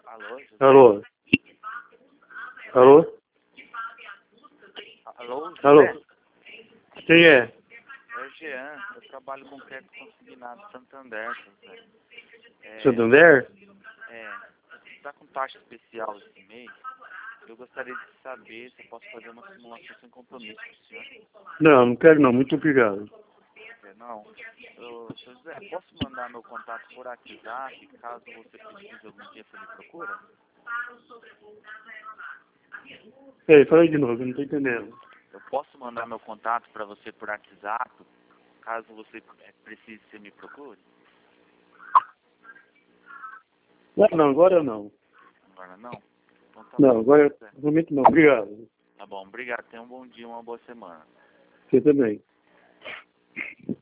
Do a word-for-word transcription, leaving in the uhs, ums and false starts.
Alô? Alô? Alô? Alô? Alô? José? Quem é? É o Jean, eu trabalho com crédito consignado Santander, José. É, Santander? é, está com taxa especial esse mês. Eu gostaria de saber se eu posso fazer uma simulação sem compromisso com o senhor. Não, não quero não, muito obrigado. É, não. Eu, seu José, posso mandar meu contato por WhatsApp, caso você precise algum dia você me procura? Ei, fala aí de novo, eu não tô entendendo. Eu posso mandar meu contato para você por WhatsApp, caso você é, precise você me procure? Não, não, agora não. Agora não? Então tá Não, bom. agora, José. no momento não, obrigado. Tá bom, obrigado. Tenha um bom dia, uma boa semana. Você também.